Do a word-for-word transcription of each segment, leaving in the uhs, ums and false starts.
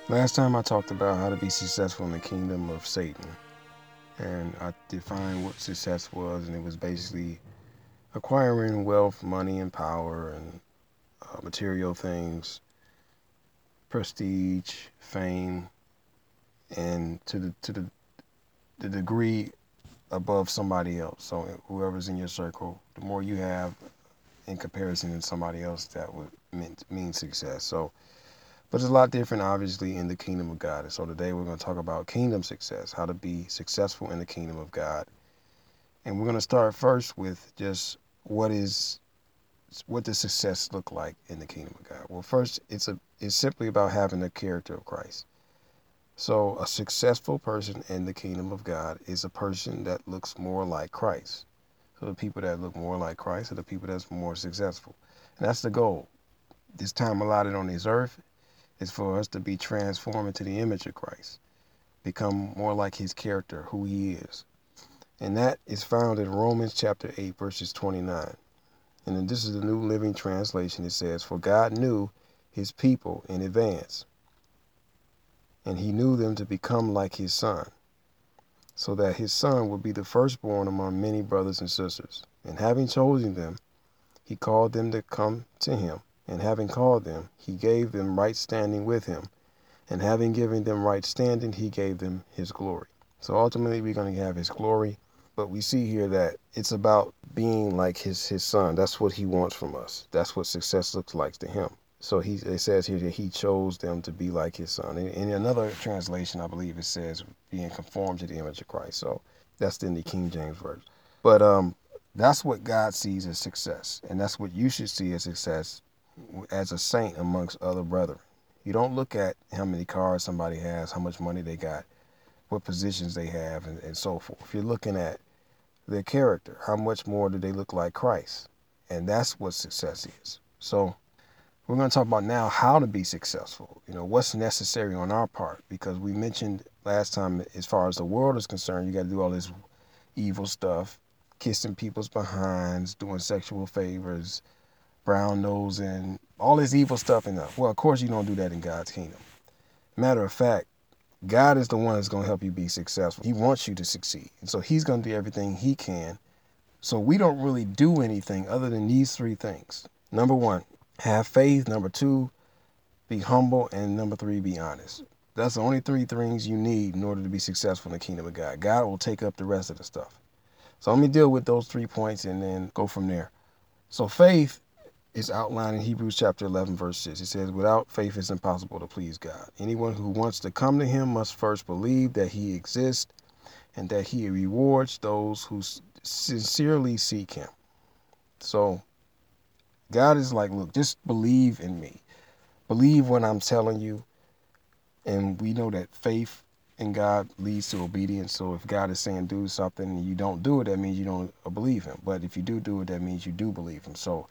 Last time I talked about how to be successful in the kingdom of Satan, and I defined what success was, and it was basically acquiring wealth, money, and power, and uh, material things, prestige, fame, and to the to the, the degree above somebody else. So whoever's in your circle, the more you have in comparison to somebody else, that would mean, mean success. So, but it's a lot different, obviously, in the kingdom of God. And so today we're going to talk about kingdom success, how to be successful in the kingdom of God. And we're going to start first with just what is what does success look like in the kingdom of God? Well, first, it's a it's simply about having the character of Christ. So, a successful person in the kingdom of God is a person that looks more like Christ. So, the people that look more like Christ are the people that's more successful. And that's the goal. This time allotted on this earth is for us to be transformed into the image of Christ, become more like his character, who he is. And that is found in Romans chapter eight, verses twenty-nine. And then this is the New Living Translation. It says, "For God knew his people in advance, and he knew them to become like his son, so that his son would be the firstborn among many brothers and sisters. And having chosen them, he called them to come to him. And having called them, he gave them right standing with him. And having given them right standing, he gave them his glory." So ultimately, we're going to have his glory. But we see here that it's about being like his his son. That's what he wants from us. That's what success looks like to him. So he it says here that he chose them to be like his son. In, in another translation, I believe it says being conformed to the image of Christ. So that's in the King James version. But um, that's what God sees as success, and that's what you should see as success as a saint amongst other brethren. You don't look at how many cars somebody has, how much money they got, what positions they have, and, and so forth. You're looking at their character. How much more do they look like Christ? And that's what success is. So we're going to talk about now how to be successful. You know, what's necessary on our part, because we mentioned last time, as far as the world is concerned, you got to do all this evil stuff, kissing people's behinds, doing sexual favors, brown nosing, all this evil stuff. And well, of course, you don't do that in God's kingdom. Matter of fact, God is the one that's going to help you be successful. He wants you to succeed. And so he's going to do everything he can. So we don't really do anything other than these three things. Number one, have faith. Number two, be humble. And number three, be honest. That's the only three things you need in order to be successful in the kingdom of God. God will take up the rest of the stuff. So let me deal with those three points and then go from there. So faith is outlined in Hebrews chapter eleven, verse six. It says, "Without faith it's impossible to please God. Anyone who wants to come to him must first believe that he exists and that he rewards those who sincerely seek him." So God is like, look, just believe in me. Believe what I'm telling you. And we know that faith in God leads to obedience. So if God is saying do something and you don't do it, that means you don't believe him. But if you do do it, that means you do believe him. So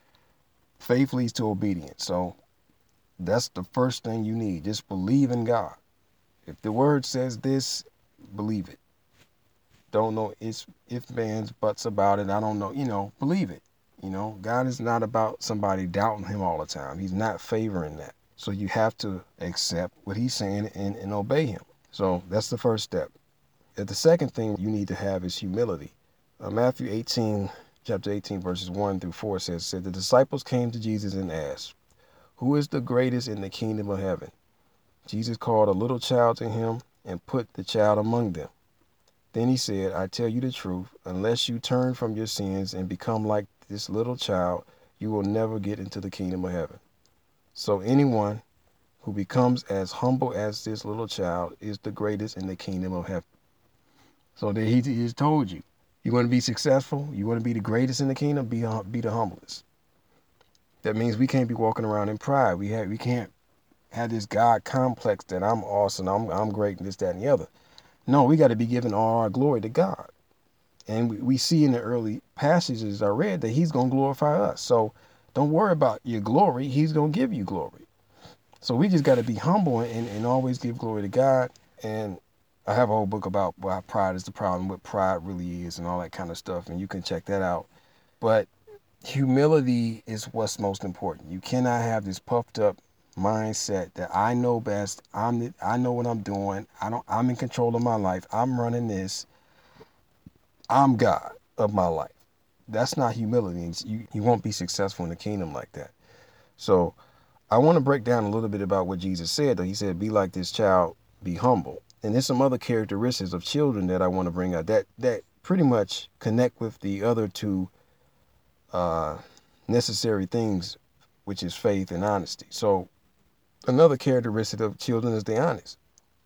faith leads to obedience. So that's the first thing you need. Just believe in God. If the word says this, believe it. Don't know it's if man's buts about it. I don't know. You know, believe it. You know, God is not about somebody doubting him all the time. He's not favoring that. So you have to accept what he's saying and, and obey him. So that's the first step. And the second thing you need to have is humility. Uh, Matthew eighteen, chapter eighteen, verses one through four says, said, "The disciples came to Jesus and asked, 'Who is the greatest in the kingdom of heaven?' Jesus called a little child to him and put the child among them. Then he said, 'I tell you the truth, unless you turn from your sins and become like this little child, you will never get into the kingdom of heaven.' So anyone who becomes as humble as this little child is the greatest in the kingdom of heaven." So that he he's told you, you want to be successful, you want to be the greatest in the kingdom, be be the humblest. That means we can't be walking around in pride. We have we can't have this God complex that I'm awesome, I'm I'm great, and this, that, and the other. No, we got to be giving all our glory to God. And we, we see in the early passages I read that he's going to glorify us. So don't worry about your glory. He's going to give you glory. So we just got to be humble and, and always give glory to God. And I have a whole book about why pride is the problem, what pride really is, and all that kind of stuff. And you can check that out. But humility is what's most important. You cannot have this puffed up mindset that I know best. I'm the, I know what I'm doing. I don't I'm in control of my life. I'm running this. I'm God of my life. That's not humility. You you won't be successful in the kingdom like that. So I want to break down a little bit about what Jesus said, though. He said, be like this child, be humble. And there's some other characteristics of children that I want to bring out that, that pretty much connect with the other two uh, necessary things, which is faith and honesty. So another characteristic of children is they're honest.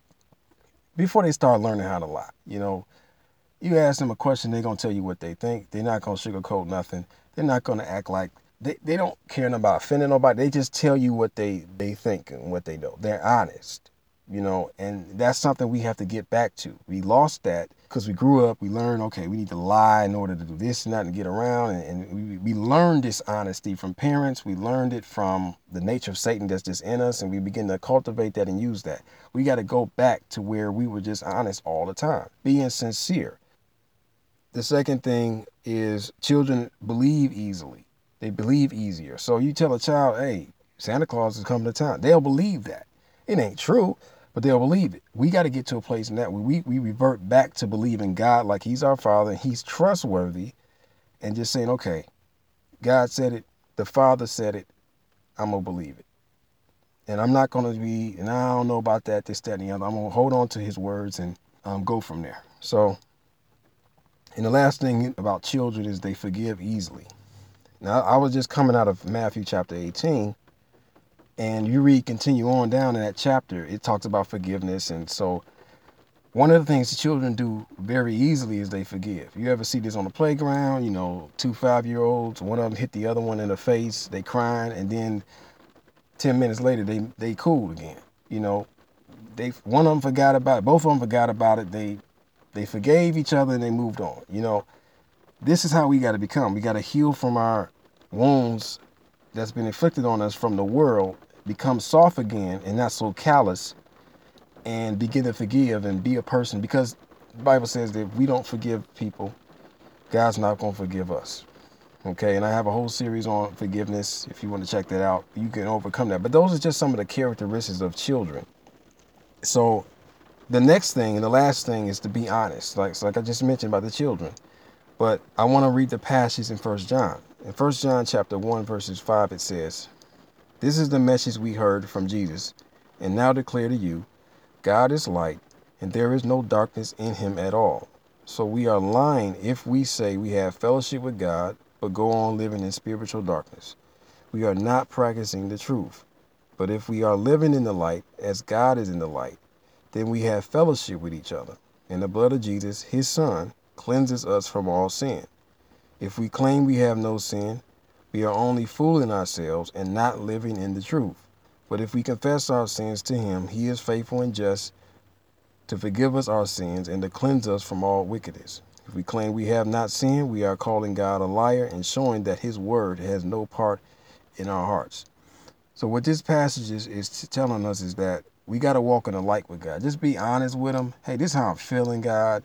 Before they start learning how to lie, you know, you ask them a question, they're going to tell you what they think. They're not going to sugarcoat nothing. They're not going to act like They, they don't care about offending nobody. They just tell you what they, they think and what they know. They're honest, you know, and that's something we have to get back to. We lost that because we grew up, we learned, okay, we need to lie in order to do this and that and get around. And, and we, we learned this honesty from parents. We learned it from the nature of Satan that's just in us, and we begin to cultivate that and use that. We got to go back to where we were just honest all the time, being sincere. The second thing is children believe easily. They believe easier. So you tell a child, hey, Santa Claus is coming to town. They'll believe that. It ain't true, but they'll believe it. We got to get to a place in that where we, we revert back to believing God like he's our father and he's trustworthy, and just saying, okay, God said it, the Father said it, I'm going to believe it. And I'm not going to be, and I don't know about that, this, that, and the other. I'm going to hold on to his words and um, go from there. So, and the last thing about children is they forgive easily. Now, I was just coming out of Matthew chapter eighteen, and you read, continue on down in that chapter, it talks about forgiveness. And so one of the things the children do very easily is they forgive. You ever see this on the playground? You know, two five-year-olds, one of them hit the other one in the face, they crying, and then ten minutes later, they, they cool again. You know, they one of them forgot about it, both of them forgot about it, they, they forgave each other, and they moved on, you know. This is how we got to become. We got to heal from our wounds that's been inflicted on us from the world, become soft again and not so callous, and begin to forgive and be a person. Because the Bible says that if we don't forgive people, God's not going to forgive us. Okay, and I have a whole series on forgiveness. If you want to check that out, you can overcome that. But those are just some of the characteristics of children. So the next thing and the last thing is to be honest, like, so like I just mentioned about the children. But I want to read the passage in First John. In First John chapter one, verses five, it says, this is the message we heard from Jesus, and now declare to you, God is light, and there is no darkness in him at all. So we are lying if we say we have fellowship with God, but go on living in spiritual darkness. We are not practicing the truth. But if we are living in the light, as God is in the light, then we have fellowship with each other. And the blood of Jesus, his son, cleanses us from all sin. If we claim we have no sin, we are only fooling ourselves and not living in the truth. But if we confess our sins to him, he is faithful and just to forgive us our sins and to cleanse us from all wickedness. If we claim we have not sinned, we are calling God a liar and showing that his word has no part in our hearts. So what this passage is, is telling us is that we got to walk in the light with God. Just be honest with him. Hey, this is how I'm feeling, God.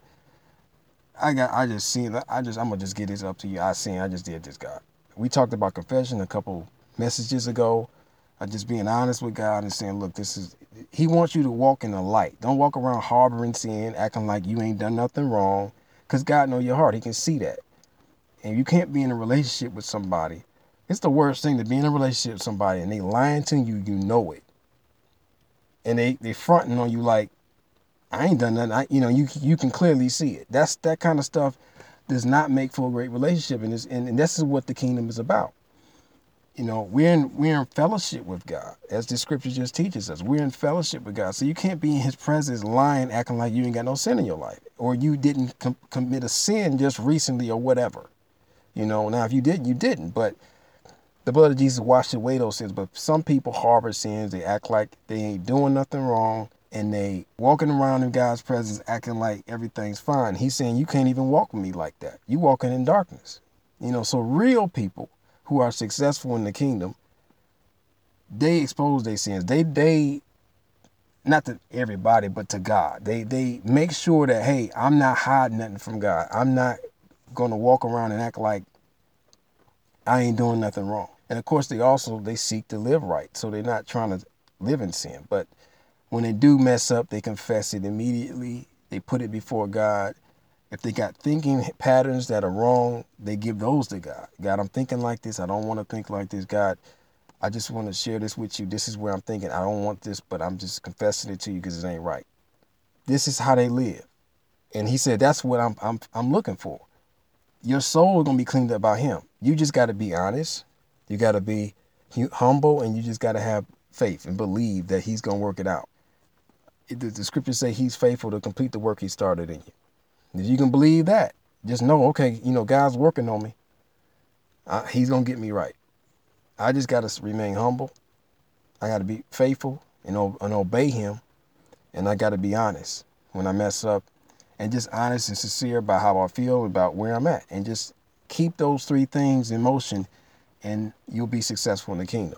I got, I just seen, I just, I'm gonna just get this up to you. I seen, I just did this, God. We talked about confession a couple messages ago. I just being honest with God and saying, look, this is, he wants you to walk in the light. Don't walk around harboring sin, acting like you ain't done nothing wrong, because God knows your heart. He can see that. And you can't be in a relationship with somebody. It's the worst thing to be in a relationship with somebody and they lying to you, you know it. And they, they fronting on you like, I ain't done nothing. I, you know, you you can clearly see it. That's that kind of stuff does not make for a great relationship, and this and, and this is what the kingdom is about. You know, we're in we're in fellowship with God, as the scripture just teaches us. We're in fellowship with God, so you can't be in His presence lying, acting like you ain't got no sin in your life, or you didn't com- commit a sin just recently, or whatever. You know, now if you did, you didn't, but the blood of Jesus washed away those sins. But some people harbor sins. They act like they ain't doing nothing wrong. And they walking around in God's presence acting like everything's fine. He's saying, you can't even walk with me like that. You walking in darkness. You know, so real people who are successful in the kingdom, they expose their sins. They, they, not to everybody, but to God. They, they make sure that, hey, I'm not hiding nothing from God. I'm not going to walk around and act like I ain't doing nothing wrong. And of course, they also, they seek to live right. So they're not trying to live in sin. But when they do mess up, they confess it immediately. They put it before God. If they got thinking patterns that are wrong, they give those to God. God, I'm thinking like this. I don't want to think like this. God, I just want to share this with you. This is where I'm thinking. I don't want this, but I'm just confessing it to you because it ain't right. This is how they live. And he said, that's what I'm I'm I'm looking for. Your soul is going to be cleaned up by him. You just got to be honest. You got to be humble, and you just got to have faith and believe that he's going to work it out. The, the scriptures say he's faithful to complete the work he started in you. If you can believe that, just know, okay, you know, God's working on me. Uh, he's going to get me right. I just got to remain humble. I got to be faithful and, and obey him. And I got to be honest when I mess up, and just honest and sincere about how I feel, about where I'm at, and just keep those three things in motion, and you'll be successful in the kingdom.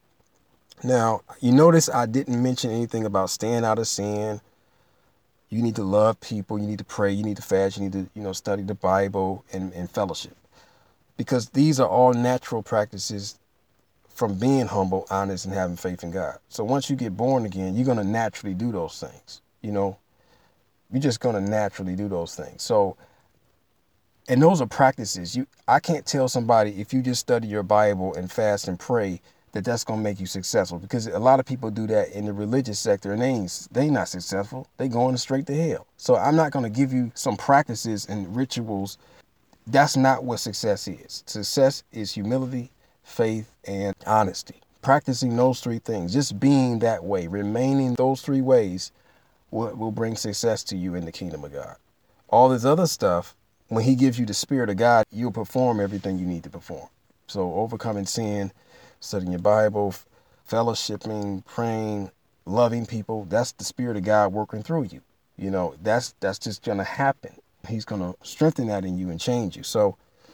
Now, you notice I didn't mention anything about staying out of sin. You need to love people. You need to pray. You need to fast. You need to, you know, study the Bible and, and fellowship, because these are all natural practices from being humble, honest, and having faith in God. So once you get born again, you're going to naturally do those things. You know, you're just going to naturally do those things. So, and those are practices. You, I can't tell somebody if you just study your Bible and fast and pray that that's going to make you successful, because a lot of people do that in the religious sector, and they ain't, they not successful. They going straight to hell. So I'm not going to give you some practices and rituals. That's not what success is. Success is humility, faith, and honesty. Practicing those three things, just being that way, remaining those three ways will, will bring success to you in the kingdom of God. All this other stuff, when he gives you the Spirit of God, you'll perform everything you need to perform. So overcoming sin, studying your Bible, fellowshipping, praying, loving people, that's the Spirit of God working through you. You know, that's that's just going to happen. He's going to strengthen that in you and change you. So,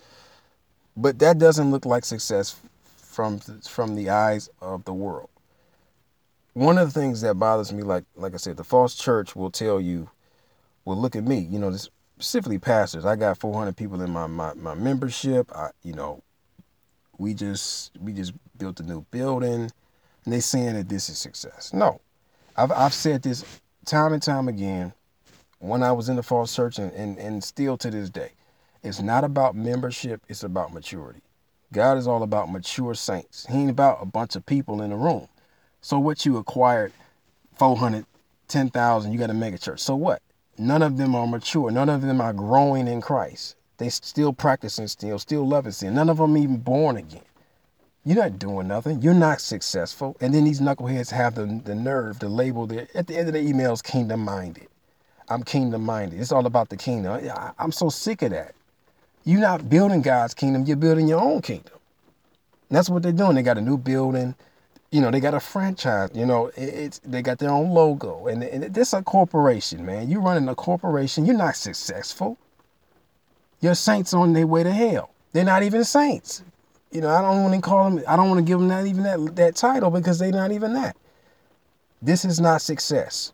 but that doesn't look like success from from the eyes of the world. One of the things that bothers me, like like I said, the false church will tell you, well, look at me, you know, this, specifically pastors. I got four hundred people in my my, my membership. I, you know, we just we just built a new building, and they saying that this is success. No, I've I've said this time and time again when I was in the false church, and, and, and still to this day. It's not about membership, it's about maturity. God is all about mature saints. He ain't about a bunch of people in a room. So what you acquired, four hundred, ten thousand, you got a mega church. So what? None of them are mature. None of them are growing in Christ. They still practicing still, still loving sin. None of them even born again. You're not doing nothing. You're not successful. And then these knuckleheads have the, the nerve to label their, at the end of the emails, kingdom-minded. I'm kingdom-minded. It's all about the kingdom. I, I'm so sick of that. You're not building God's kingdom. You're building your own kingdom. And that's what they're doing. They got a new building. You know, they got a franchise. You know, it, it's they got their own logo. And, and this is a corporation, man. You're running a corporation. You're not successful. Your saints on their way to hell. They're not even saints. You know, I don't want to call them, I don't want to give them that even that, that title, because they're not even that. This is not success.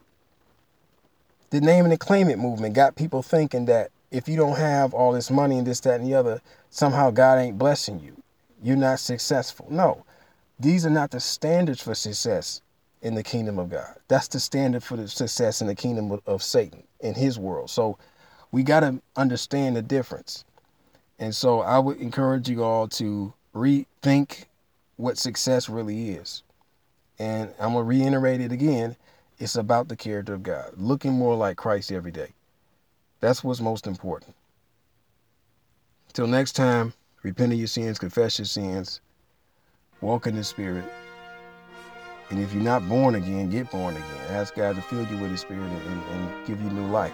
The name and the claim it movement got people thinking that if you don't have all this money and this, that, and the other, somehow God ain't blessing you. You're not successful. No, these are not the standards for success in the kingdom of God. That's the standard for the success in the kingdom of, of Satan, in his world. So we got to understand the difference. And so I would encourage you all to rethink what success really is. And I'm going to reiterate it again. It's about the character of God, looking more like Christ every day. That's what's most important. Till next time, repent of your sins, confess your sins, walk in the Spirit. And if you're not born again, get born again. Ask God to fill you with his Spirit and, and give you new life.